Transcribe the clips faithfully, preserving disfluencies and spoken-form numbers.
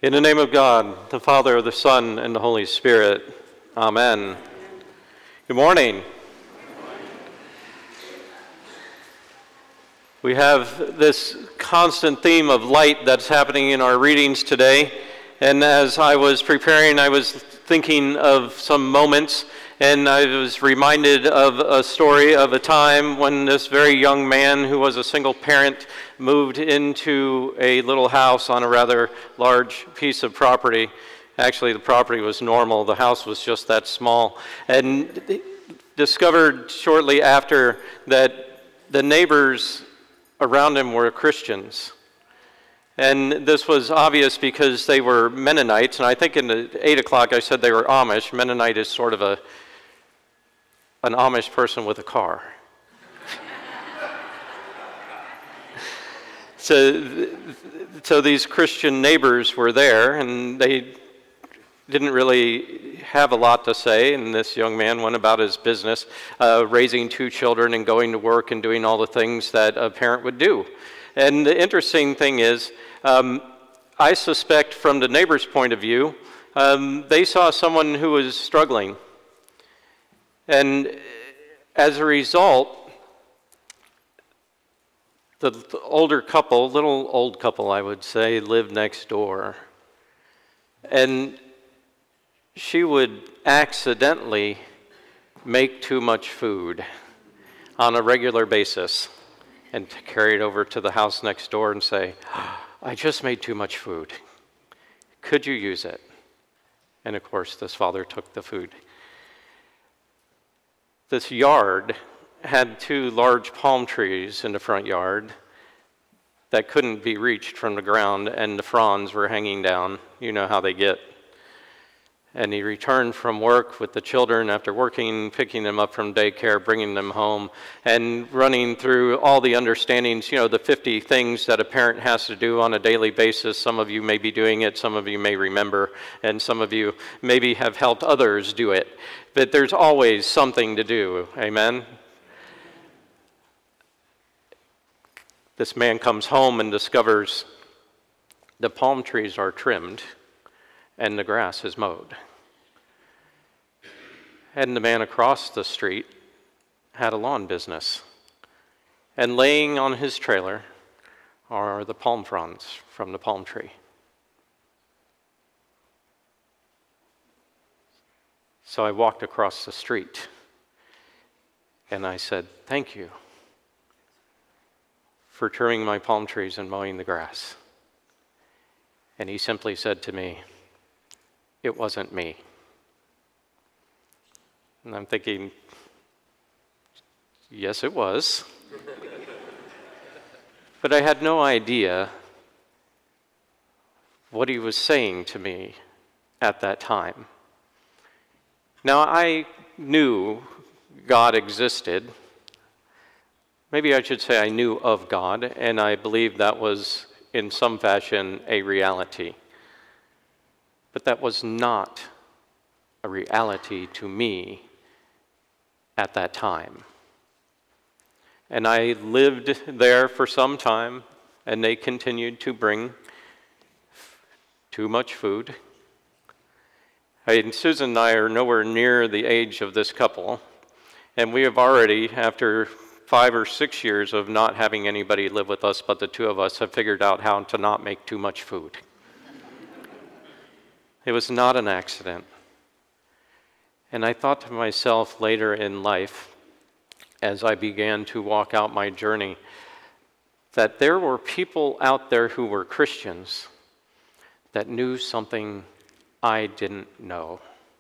In the name of God, the Father, the Son, and the Holy Spirit. Amen. Good morning. We have this constant theme of light that's happening in our readings today. And as I was preparing, I was thinking of some moments, and I was reminded of a story of a time when this very young man who was a single parent moved into a little house on a rather large piece of property. Actually, the property was normal. The house was just that small. And discovered shortly after that the neighbors around him were Christians. And this was obvious because they were Mennonites, and I think in the eight o'clock I said they were Amish. Mennonite is sort of a an Amish person with a car. so, so these Christian neighbors were there, and they didn't really have a lot to say, and this young man went about his business, uh, raising two children and going to work and doing all the things that a parent would do. And the interesting thing is, um, I suspect from the neighbor's point of view, um, they saw someone who was struggling. And as a result, the, the older couple, little old couple I would say, lived next door. And she would accidentally make too much food on a regular basis and carry it over to the house next door and say, I just made too much food. Could you use it? And of course, this father took the food. This yard had two large palm trees in the front yard that couldn't be reached from the ground, and the fronds were hanging down. You know how they get. And he returned from work with the children after working, picking them up from daycare, bringing them home, and running through all the understandings, you know, the fifty things that a parent has to do on a daily basis. Some of you may be doing it, some of you may remember, and some of you maybe have helped others do it. But there's always something to do, amen? This man comes home and discovers the palm trees are trimmed and the grass is mowed. And the man across the street had a lawn business. And laying on his trailer are the palm fronds from the palm tree. So I walked across the street and I said, thank you for trimming my palm trees and mowing the grass. And he simply said to me, it wasn't me. And I'm thinking, yes, it was. But I had no idea what he was saying to me at that time. Now, I knew God existed. Maybe I should say I knew of God, and I believed that was in some fashion a reality. But that was not a reality to me at that time. And I lived there for some time, and they continued to bring too much food. And Susan and I are nowhere near the age of this couple, and we have already, after five or six years of not having anybody live with us but the two of us, have figured out how to not make too much food. It was not an accident. And I thought to myself later in life, as I began to walk out my journey, that there were people out there who were Christians that knew something I didn't know.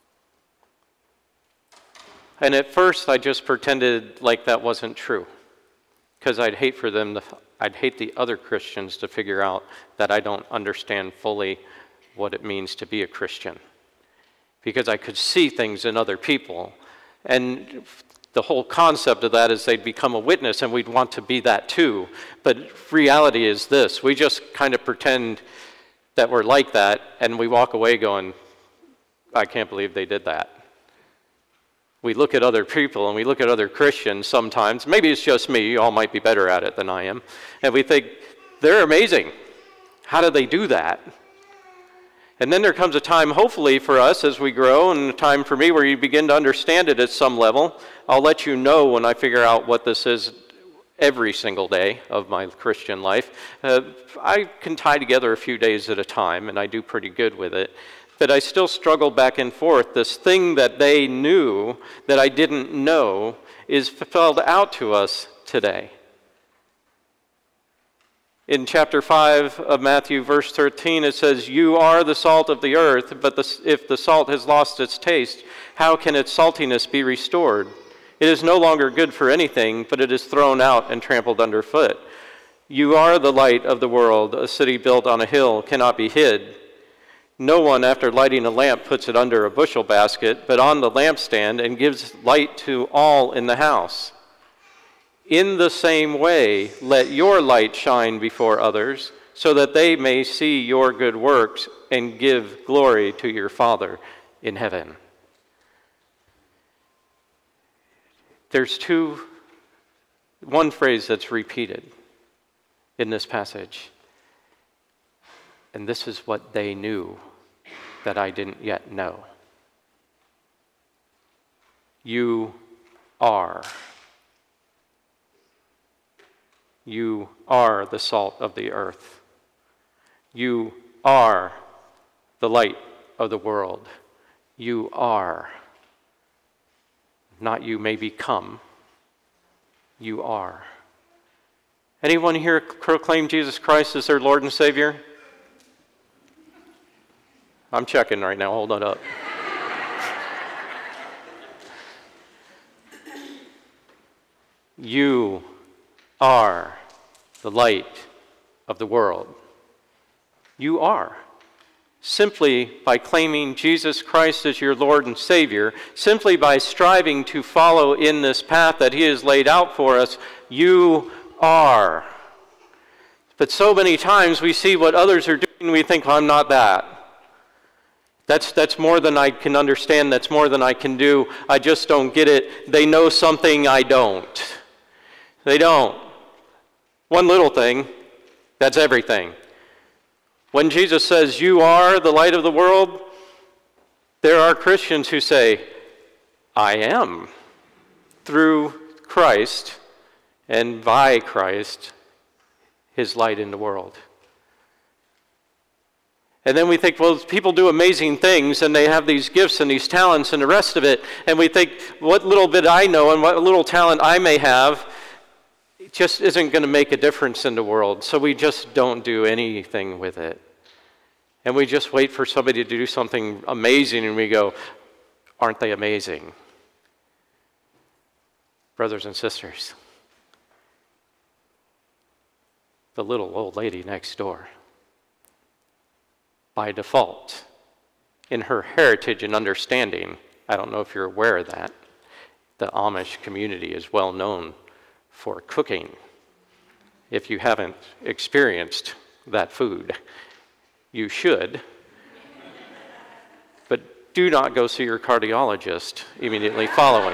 And at first I just pretended like that wasn't true, because I'd hate for them to, I'd hate the other Christians to figure out that I don't understand fully what it means to be a Christian, because I could see things in other people, and the whole concept of that is they'd become a witness and we'd want to be that too. But reality is this: we just kind of pretend that we're like that, and we walk away going, I can't believe they did that. We look at other people and we look at other Christians sometimes, maybe it's just me, you all might be better at it than I am, and we think, they're amazing. How do they do that? And then there comes a time, hopefully for us as we grow, and a time for me where you begin to understand it at some level. I'll let you know when I figure out what this is every single day of my Christian life. Uh, I can tie together a few days at a time, and I do pretty good with it. But I still struggle back and forth. This thing that they knew that I didn't know is spelled out to us today. In chapter five of Matthew, verse thirteen, it says, "You are the salt of the earth, but the, if the salt has lost its taste, how can its saltiness be restored? It is no longer good for anything, but it is thrown out and trampled underfoot. You are the light of the world. A city built on a hill cannot be hid. No one, after lighting a lamp, puts it under a bushel basket, but on the lampstand, and gives light to all in the house. In the same way, let your light shine before others, so that they may see your good works and give glory to your Father in heaven." There's two, one phrase that's repeated in this passage. And this is what they knew that I didn't yet know. You are. You are the salt of the earth. You are the light of the world. You are. Not you may become. You are. Anyone here proclaim Jesus Christ as their Lord and Savior? I'm checking right now. Hold on up. You are the light of the world. You are. Simply by claiming Jesus Christ as your Lord and Savior, simply by striving to follow in this path that He has laid out for us, you are. But so many times we see what others are doing and we think, well, I'm not that. That's, that's more than I can understand. That's more than I can do. I just don't get it. They know something I don't. They don't. One little thing, that's everything. When Jesus says, you are the light of the world, there are Christians who say, I am, through Christ and by Christ, His light in the world. And then we think, well, people do amazing things and they have these gifts and these talents and the rest of it, and we think, what little bit I know and what little talent I may have just isn't going to make a difference in the world, so we just don't do anything with it. And we just wait for somebody to do something amazing, and we go, aren't they amazing? Brothers and sisters, the little old lady next door, by default, in her heritage and understanding, I don't know if you're aware of that, the Amish community is well known for cooking. If you haven't experienced that food, you should. But do not go see your cardiologist immediately following.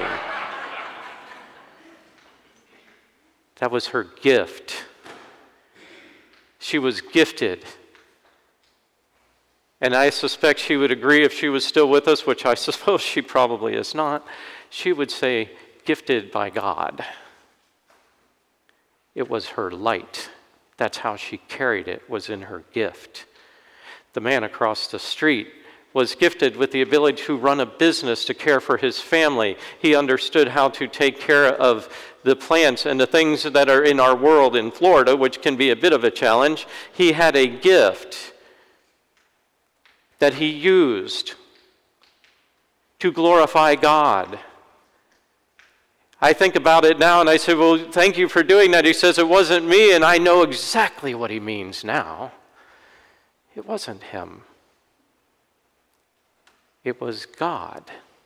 That was her gift. She was gifted. And I suspect she would agree if she was still with us, which I suppose she probably is not. She would say, gifted by God. It was her light. That's how she carried it, was in her gift. The man across the street was gifted with the ability to run a business to care for his family. He understood how to take care of the plants and the things that are in our world in Florida, which can be a bit of a challenge. He had a gift that he used to glorify God. I think about it now and I say, well, thank you for doing that. He says, it wasn't me, and I know exactly what he means now. It wasn't him. It was God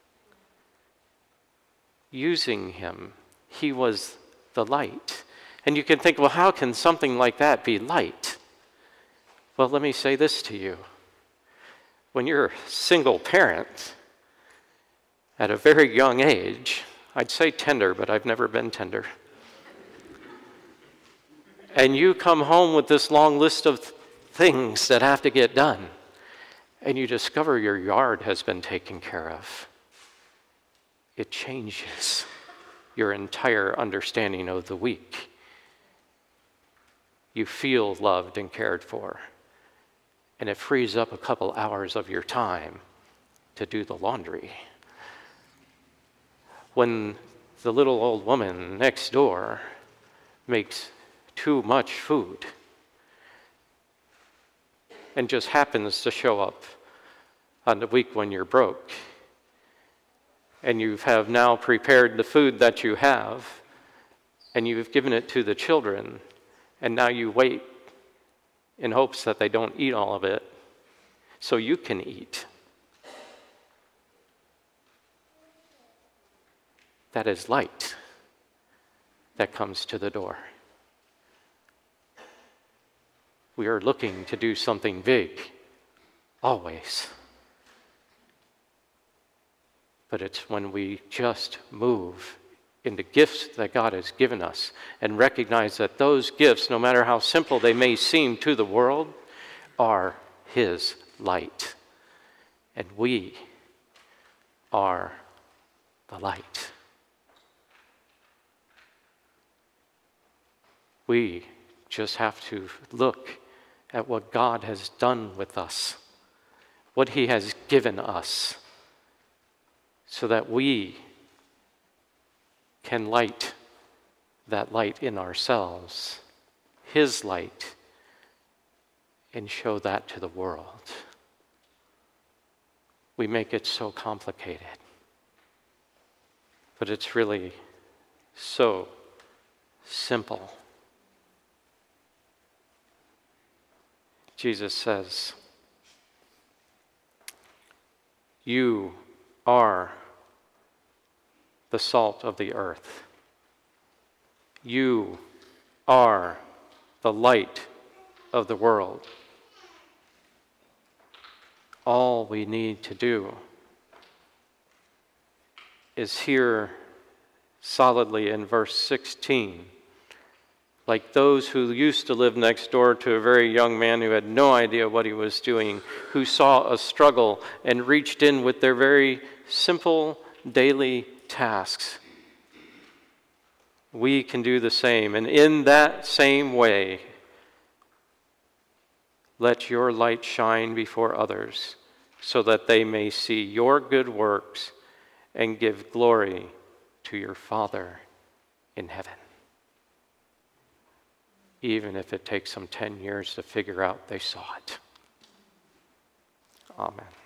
using him. He was the light. And you can think, well, how can something like that be light? Well, let me say this to you. When you're a single parent at a very young age, I'd say tender, but I've never been tender, and you come home with this long list of things that have to get done, and you discover your yard has been taken care of, it changes your entire understanding of the week. You feel loved and cared for, and it frees up a couple hours of your time to do the laundry. When the little old woman next door makes too much food and just happens to show up on the week when you're broke, and you have now prepared the food that you have, and you've given it to the children, and now you wait in hopes that they don't eat all of it so you can eat. That is light that comes to the door. We are looking to do something big, always. But it's when we just move into gifts that God has given us and recognize that those gifts, no matter how simple they may seem to the world, are His light. And we are the light. We just have to look at what God has done with us, what He has given us, so that we can light that light in ourselves, His light, and show that to the world. We make it so complicated, but it's really so simple. Jesus says, "You are the salt of the earth. You are the light of the world." All we need to do is hear solidly in verse sixteen, like those who used to live next door to a very young man who had no idea what he was doing, who saw a struggle and reached in with their very simple daily tasks. We can do the same, and in that same way, let your light shine before others, so that they may see your good works and give glory to your Father in heaven. Even if it takes them ten years to figure out they saw it. Amen.